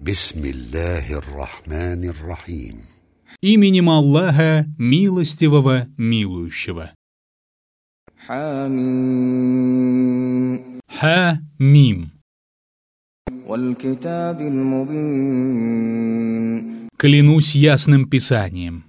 Бисмиллахир-рахманир-рахим. Именем Аллаха, милостивого, милующего. حاميم Ха-мим. والكتاب المبين Клянусь ясным писанием.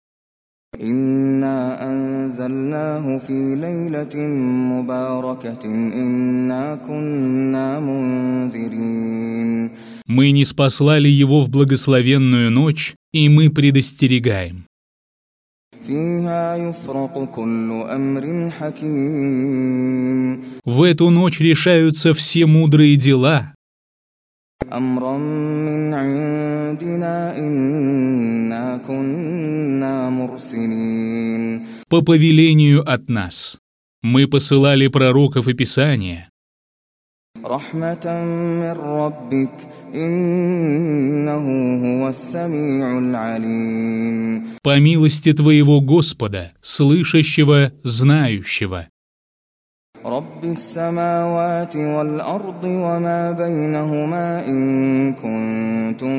إنا أنزلناه في ليلة مباركة إنا كنا منذرين Мы ниспослали его в благословенную ночь, и мы предостерегаем. فيها يفرق كل أمر حكيم В эту ночь решаются все мудрые дела. أمرا من عندنا إنا كنا مرسلين По повелению от нас. Мы посылали пророков и писания. رحمة من ربك إنه هو السميع العليم По милости твоего Господа, слышащего, знающего. رب السماوات والأرض وما بينهما إن كنتم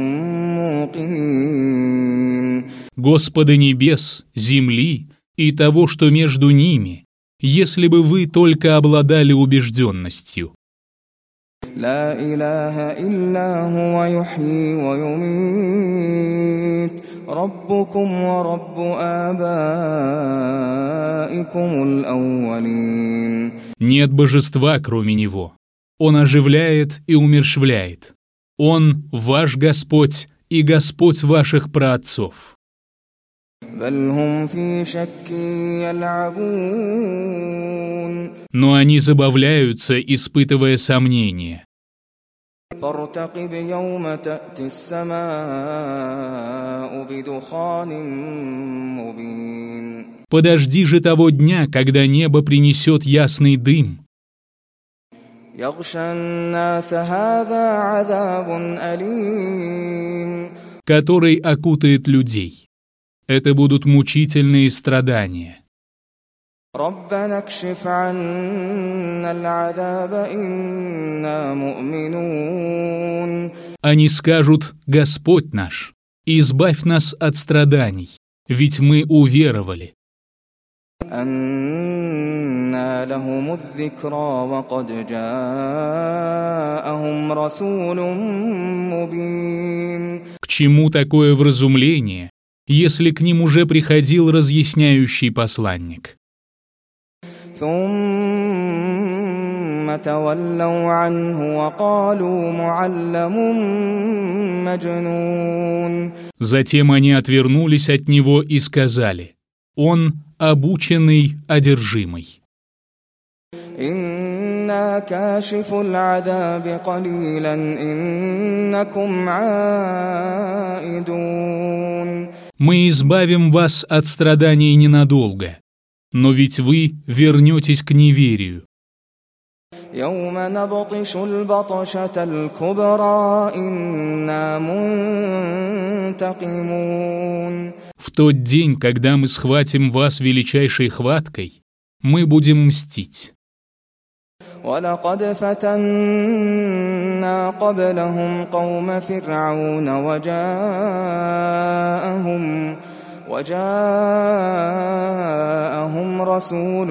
موقنين Господа небес, земли и того, что между ними, если бы вы только обладали убежденностью. لا إله إلا هو يحيي ويميت ربكم ورب آبائكم الأولين Нет божества, кроме Него. Он оживляет и умерщвляет. Он ваш Господь и Господь ваших праотцов. بل هم في شك يلعبون Но они забавляются, испытывая сомнения. فارتقب يوم تأتي السماء بدخان مبين Подожди же того дня, когда небо принесет ясный дым, يغشى الناس هذا عذاب أليم который окутает людей. Это будут мучительные страдания. ربنا اكشف عنا العذاب إنا مؤمنون Они скажут: «Господь наш, избавь нас от страданий, ведь мы уверовали». أنى لهم الذكرى وقد جاءهم رسول مبين К чему такое вразумление, если к ним уже приходил разъясняющий посланник? ثم تولوا عنه وقالوا معلم مجنون Затем они отвернулись от него и сказали: «Он обученный, одержимый». إنا كاشف العذاب قليلا إنكم عائدون Мы избавим вас от страданий ненадолго, но ведь вы вернетесь к неверию. يوم نبطش البطشة الكبرى إنا منتقمون В тот день, когда мы схватим вас величайшей хваткой, мы будем мстить. ولقد فتنا قبلهم قوم فرعون وجاءهم رسول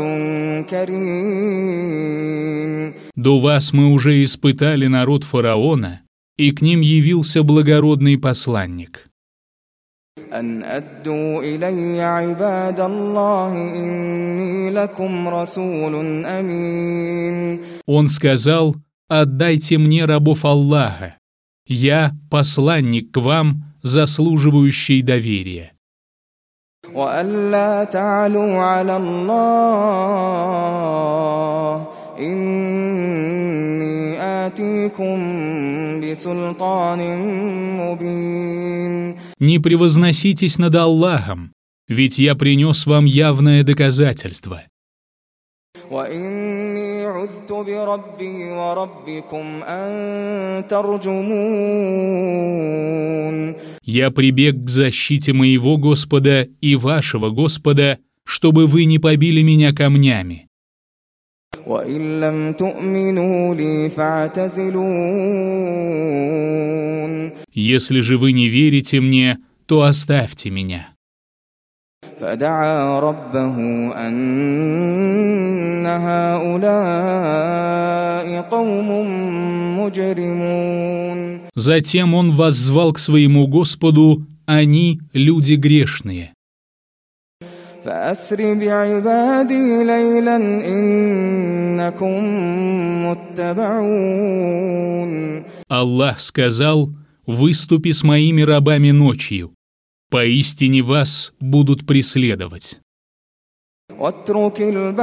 كريم До вас мы уже испытали народ фараона, и к ним явился благородный посланник. أن أدوا إلي عباد الله إني لكم رسول أمين Он сказал: «Отдайте мне рабов Аллаха. Я посланник к вам, заслуживающий доверия». وألا تعلوا على الله إني آتيكم بسلطان مبين Не превозноситесь над Аллахом, ведь я принес вам явное доказательство. وإني عذت بربي وربكم أن ترجمون Я прибег к защите моего Господа и вашего Господа, чтобы вы не побили меня камнями. وإن لم تؤمنوا لي فاعتزلون. Если же вы не верите мне, то оставьте меня». فدعا ربه أن هؤلاء قوم مجرمون. Затем он воззвал к своему Господу: «Они — люди грешные». فأسر بعبادي ليلا إنكم متبعون. Аллах сказал: «Выступи с моими рабами ночью. Поистине вас будут преследовать». واترك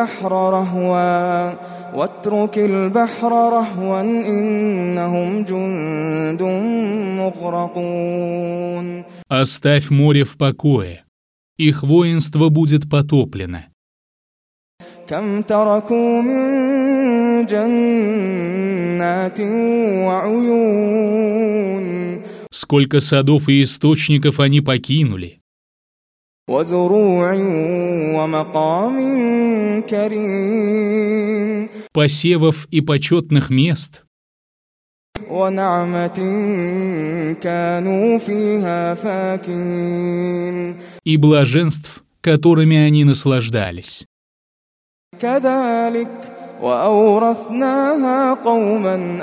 البحر رهوا إنهم جند مغرقون. Оставь море в покое. Их воинство будет потоплено. كم تركوا من جنات وعيون. Сколько садов и источников они покинули. وزروع ومقام كريم. Посевов и почетных мест. ونعمة كانوا فيها فاكهين. И блаженств, которыми они наслаждались. كذلك وأورثناها قوما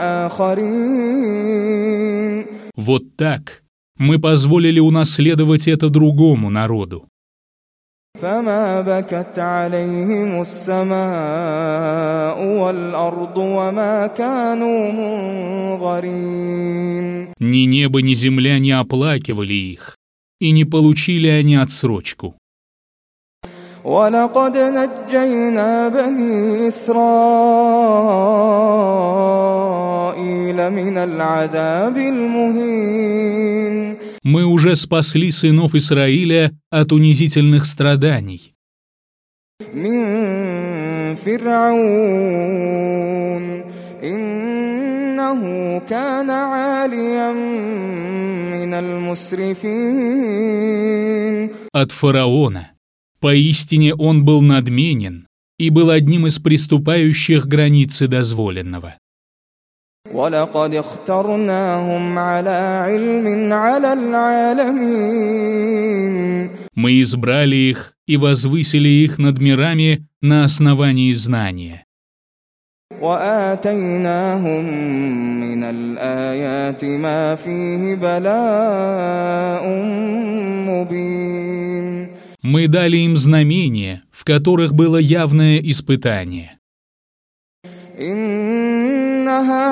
آخرين. Вот так мы позволили унаследовать это другому народу. فما بكت عليهم السماء والأرض وما كانوا منظرين. Ни небо, ни земля не оплакивали их, и не получили они отсрочку. ولقد نجينا بني إسرائيل من العذاب المهين. Мы уже спасли сынов Израиля от унизительных страданий. من فرعون إنه كان عاليا من المسرفين. От фараона. Поистине он был надменен и был одним из приступающих границы дозволенного. ولقد اخترناهم على علم على العالمين. Мы избрали их и возвысили их над мирами на основании знания. وآتيناهم من الآيات ما فيه بلاء مبين. Мы дали им знамения, в которых было явное испытание. إن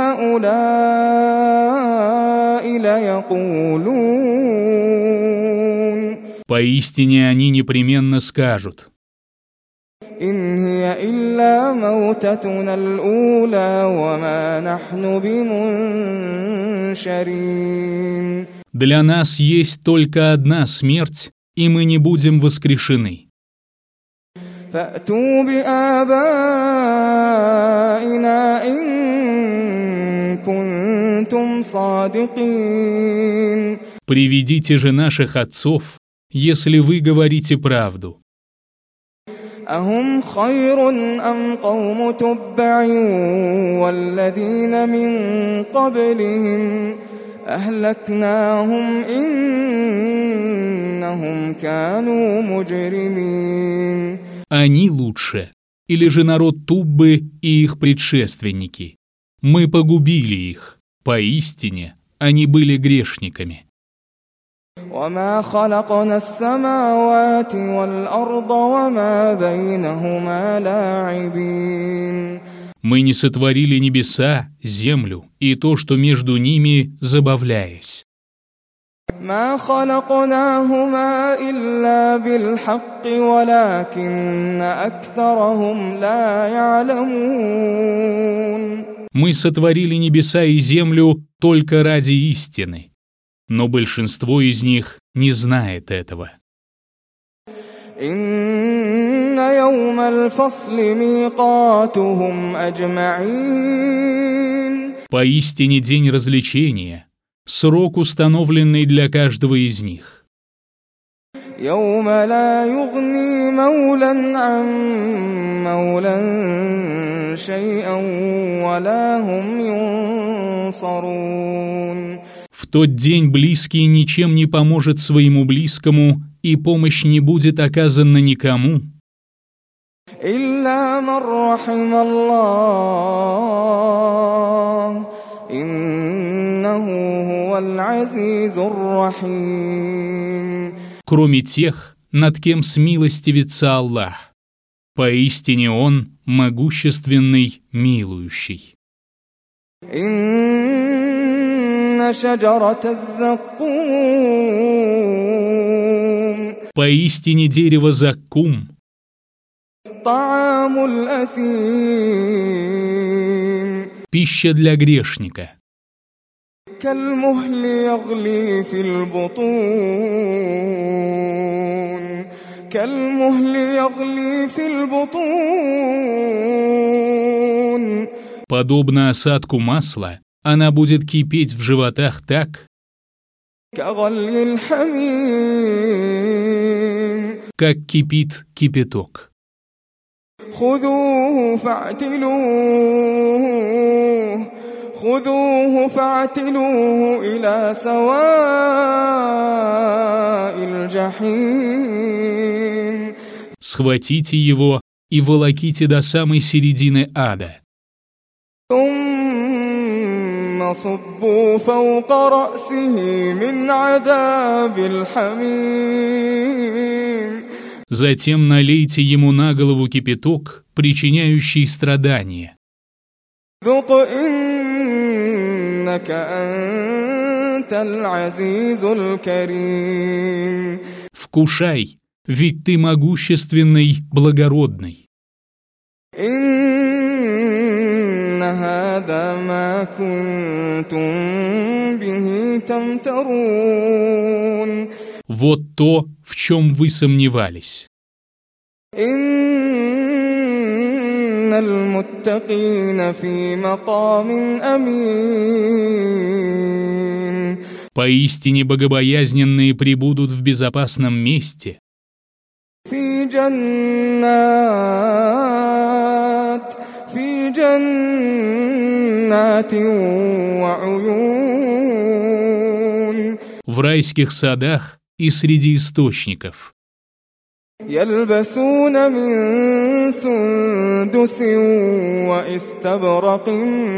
هؤلاء ليقولون. Поистине они непременно скажут: إن هي إلا موتتنا الأولى وما نحن بمنشرين. «Для нас есть только одна смерть, и мы не будем воскрешены». فأتوا بآبائنا إن كنتم صادقين. «Приведите же наших отцов, если вы говорите правду». أهم خير أم قوم تبع والذين من قبلهم أهلكناهم إنهم كانوا مجرمين. Они лучше, или же народ Туббы и их предшественники? Мы погубили их, поистине они были грешниками. وما خلقنا السماوات والأرض وما بينهما لاعبين. Мы не сотворили небеса, землю и то, что между ними, забавляясь. ما خلقناهما إلا بالحق ولكن أكثرهم لا يعلمون. Мы сотворили небеса и землю только ради истины, но большинство из них не знает этого. إن يوم الفصل ميقاتهم أجمعين. Поистине день развлечения, срок, установленный для каждого из них. يوم لا يغني مولا عن مولا شيئا ولا هم ينصرون. В тот день близкий ничем не поможет своему близкому, и помощь не будет оказана никому. إلا من رحم الله إنه هو العزيز الرحيم. Кроме тех, над кем смилостивится Аллах. Поистине Он могущественный, милующий. إن شجرة الزقوم Поистине дерево заккум, طعام الأثيم пища для грешника, كالمهل يغلي في البطون كالمهل يغلي في البطون. подобно осадку масла, она будет кипеть в животах так, كغلي الحميم как кипит кипяток. خذوه فاعتلوه إلى سواء الجحيم. Схватите его и волоките до самой середины ада. ثم صبوا فوق رأسه من عذاب الحميم. Затем налейте ему на голову кипяток, причиняющий страдания. ذق إنك أنت العزيز الكريم. Вкушай, ведь ты могущественный, благородный. إن هذا ما كنتم به تمترون. Вот то, в чем вы сомневались. إن المتقين في مقام أمين. Поистине богобоязненные пребудут в безопасном месте. في جنات وعيون. В райских садах и среди источников. يلبسون من سندس وإستبرق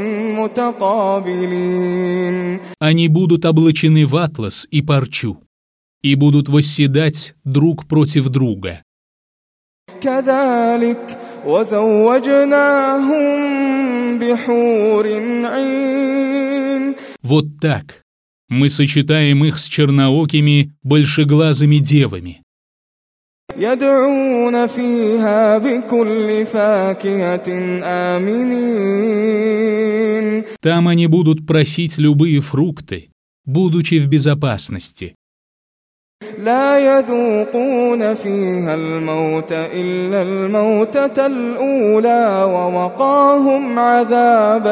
متقابلين. Они будут облачены в атлас и парчу, и будут восседать друг против друга. كذلك وزوجناهم بحور عين. Вот так мы сочетаем их с черноокими, большеглазыми девами. يدعون فيها بكل فاكهة آمنين. Там они будут просить любые фрукты, будучи в безопасности. لا يذوقون فيها الموت إلا الموتة الأولى ووقاهم عذاب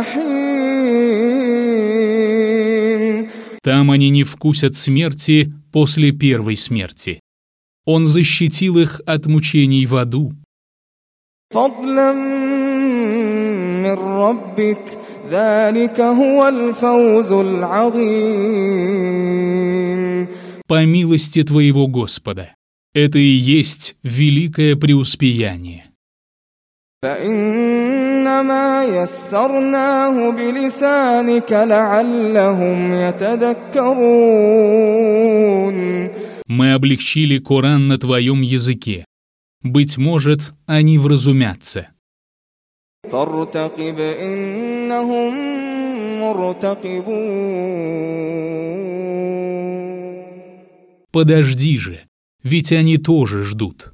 الجحيم. Там они не вкусят смерти после первой смерти. Он защитил их от мучений в аду. فضلا من ربك ذلك هو الفوز العظيم. По милости твоего Господа. Это и есть великое преуспеяние. فإنما يسرناه بلسانك لعلهم يتذكرون. Мы облегчили Коран на твоем языке. Быть может, они вразумятся. فارتقب إنهم مرتقبون. Подожди же, ведь они тоже ждут.